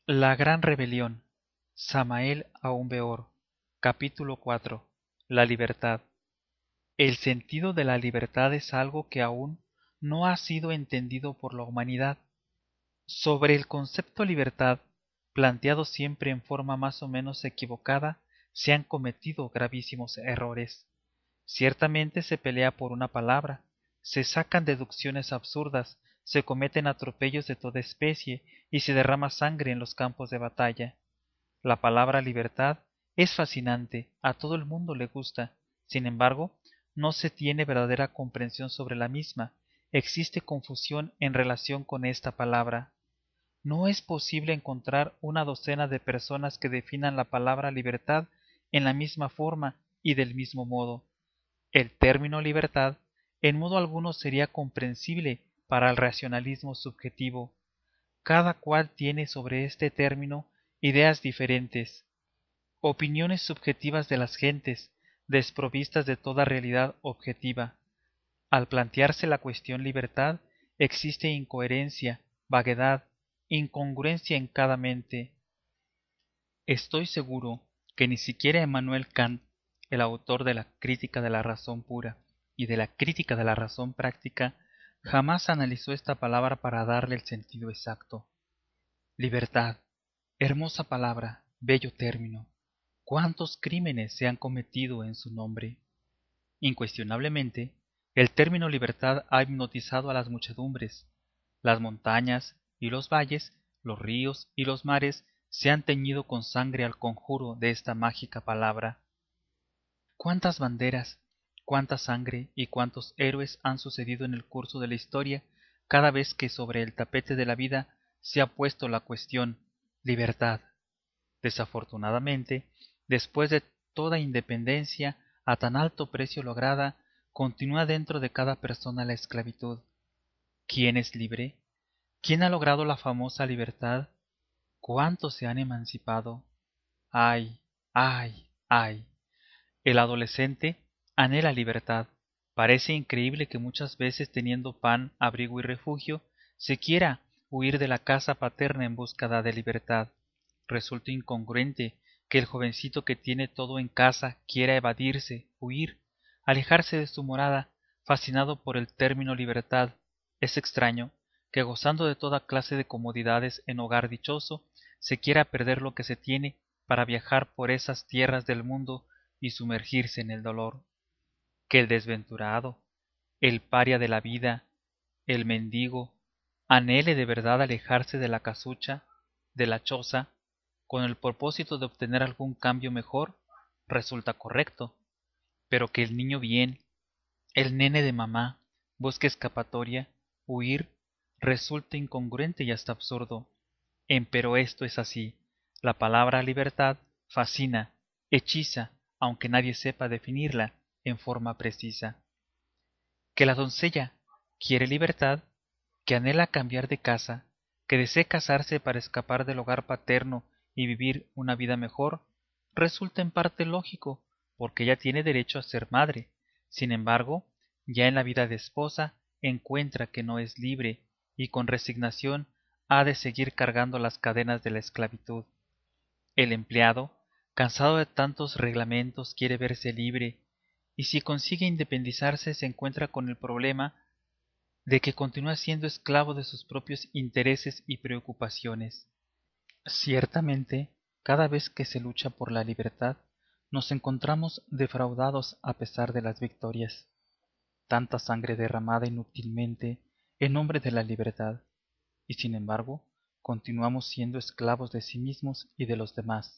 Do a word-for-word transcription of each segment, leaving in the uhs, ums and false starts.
La gran rebelión. Samael Aun-Weor. Capítulo cuatro. La libertad. El sentido de la libertad es algo que aún no ha sido entendido por la humanidad. Sobre el concepto libertad, planteado siempre en forma más o menos equivocada, se han cometido gravísimos errores. Ciertamente se pelea por una palabra, se sacan deducciones absurdas, se cometen atropellos de toda especie y se derrama sangre en los campos de batalla. La palabra libertad es fascinante, a todo el mundo le gusta. Sin embargo, no se tiene verdadera comprensión sobre la misma, existe confusión en relación con esta palabra. No es posible encontrar una docena de personas que definan la palabra libertad en la misma forma y del mismo modo. El término libertad en modo alguno sería comprensible para el racionalismo subjetivo. Cada cual tiene sobre este término ideas diferentes, opiniones subjetivas de las gentes, desprovistas de toda realidad objetiva. Al plantearse la cuestión libertad, existe incoherencia, vaguedad, incongruencia en cada mente. Estoy seguro que ni siquiera Emmanuel Kant, el autor de la Crítica de la razón pura y de la Crítica de la razón práctica, jamás analizó esta palabra para darle el sentido exacto. Libertad, hermosa palabra, bello término. ¿Cuántos crímenes se han cometido en su nombre? Incuestionablemente, el término libertad ha hipnotizado a las muchedumbres. Las montañas y los valles, los ríos y los mares se han teñido con sangre al conjuro de esta mágica palabra. ¿Cuántas banderas, cuánta sangre y cuántos héroes han sucedido en el curso de la historia cada vez que sobre el tapete de la vida se ha puesto la cuestión libertad? Desafortunadamente, después de toda independencia a tan alto precio lograda, continúa dentro de cada persona la esclavitud. ¿Quién es libre? ¿Quién ha logrado la famosa libertad? ¿Cuántos se han emancipado? ¡Ay, ay, ay! El adolescente anhela libertad. Parece increíble que muchas veces teniendo pan, abrigo y refugio, se quiera huir de la casa paterna en búsqueda de libertad. Resulta incongruente que el jovencito que tiene todo en casa quiera evadirse, huir, alejarse de su morada, fascinado por el término libertad. Es extraño que gozando de toda clase de comodidades en hogar dichoso, se quiera perder lo que se tiene para viajar por esas tierras del mundo y sumergirse en el dolor. Que el desventurado, el paria de la vida, el mendigo, anhele de verdad alejarse de la casucha, de la choza, con el propósito de obtener algún cambio mejor, resulta correcto, pero que el niño bien, el nene de mamá, busque escapatoria, huir, resulta incongruente y hasta absurdo. Empero esto es así. La palabra libertad fascina, hechiza, aunque nadie sepa definirla en forma precisa. Que la doncella quiere libertad, que anhela cambiar de casa, que desee casarse para escapar del hogar paterno y vivir una vida mejor, resulta en parte lógico, porque ella tiene derecho a ser madre. Sin embargo, ya en la vida de esposa encuentra que no es libre y con resignación ha de seguir cargando las cadenas de la esclavitud. El empleado, cansado de tantos reglamentos, quiere verse libre, y si consigue independizarse se encuentra con el problema de que continúa siendo esclavo de sus propios intereses y preocupaciones. Ciertamente, cada vez que se lucha por la libertad, nos encontramos defraudados a pesar de las victorias. Tanta sangre derramada inútilmente en nombre de la libertad, y sin embargo, continuamos siendo esclavos de sí mismos y de los demás.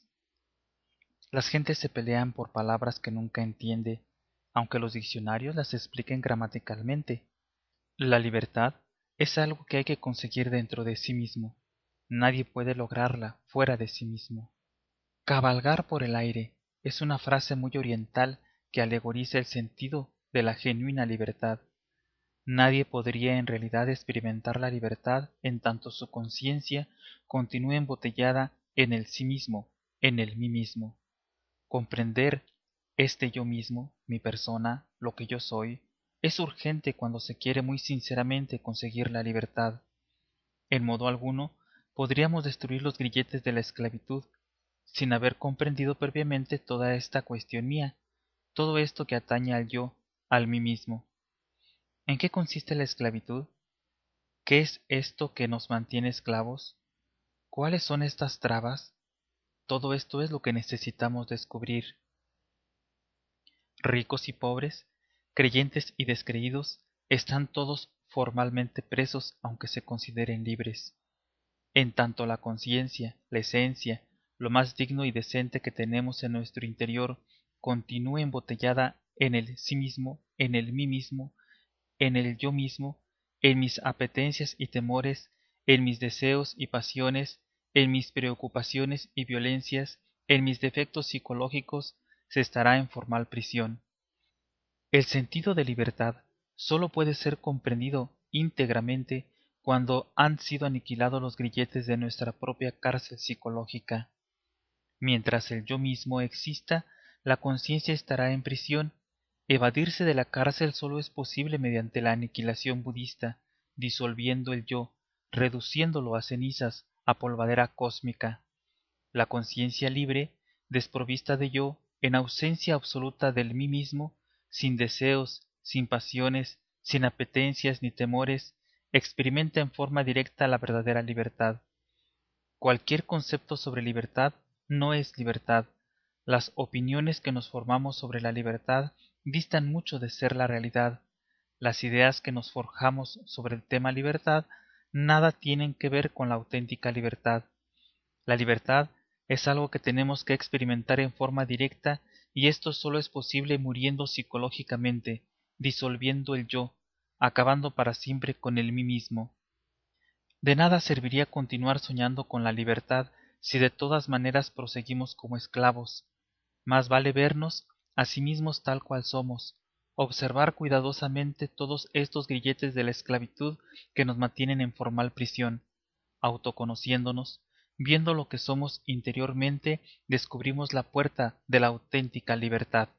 Las gentes se pelean por palabras que nunca entiende, aunque los diccionarios las expliquen gramaticalmente. La libertad es algo que hay que conseguir dentro de sí mismo. Nadie puede lograrla fuera de sí mismo. Cabalgar por el aire es una frase muy oriental que alegoriza el sentido de la genuina libertad. Nadie podría en realidad experimentar la libertad en tanto su conciencia continúe embotellada en el sí mismo, en el mí mismo. Comprender este yo mismo, mi persona, lo que yo soy, es urgente cuando se quiere muy sinceramente conseguir la libertad. En modo alguno podríamos destruir los grilletes de la esclavitud, sin haber comprendido previamente toda esta cuestión mía, todo esto que atañe al yo, al mí mismo. ¿En qué consiste la esclavitud? ¿Qué es esto que nos mantiene esclavos? ¿Cuáles son estas trabas? Todo esto es lo que necesitamos descubrir. Ricos y pobres, creyentes y descreídos, están todos formalmente presos aunque se consideren libres. En tanto la conciencia, la esencia, lo más digno y decente que tenemos en nuestro interior, continúe embotellada en el sí mismo, en el mí mismo, en el yo mismo, en mis apetencias y temores, en mis deseos y pasiones, en mis preocupaciones y violencias, en mis defectos psicológicos, se estará en formal prisión. El sentido de libertad sólo puede ser comprendido íntegramente cuando han sido aniquilados los grilletes de nuestra propia cárcel psicológica. Mientras el yo mismo exista, la conciencia estará en prisión. Evadirse de la cárcel sólo es posible mediante la aniquilación budista, disolviendo el yo, reduciéndolo a cenizas, a polvadera cósmica. La conciencia libre, desprovista de yo, en ausencia absoluta del mí mismo, sin deseos, sin pasiones, sin apetencias ni temores, experimenta en forma directa la verdadera libertad. Cualquier concepto sobre libertad no es libertad. Las opiniones que nos formamos sobre la libertad distan mucho de ser la realidad. Las ideas que nos forjamos sobre el tema libertad nada tienen que ver con la auténtica libertad. La libertad es algo que tenemos que experimentar en forma directa y esto solo es posible muriendo psicológicamente, disolviendo el yo, acabando para siempre con el mí mismo. De nada serviría continuar soñando con la libertad si de todas maneras proseguimos como esclavos. Más vale vernos a sí mismos tal cual somos, observar cuidadosamente todos estos grilletes de la esclavitud que nos mantienen en formal prisión. Autoconociéndonos, viendo lo que somos interiormente, descubrimos la puerta de la auténtica libertad.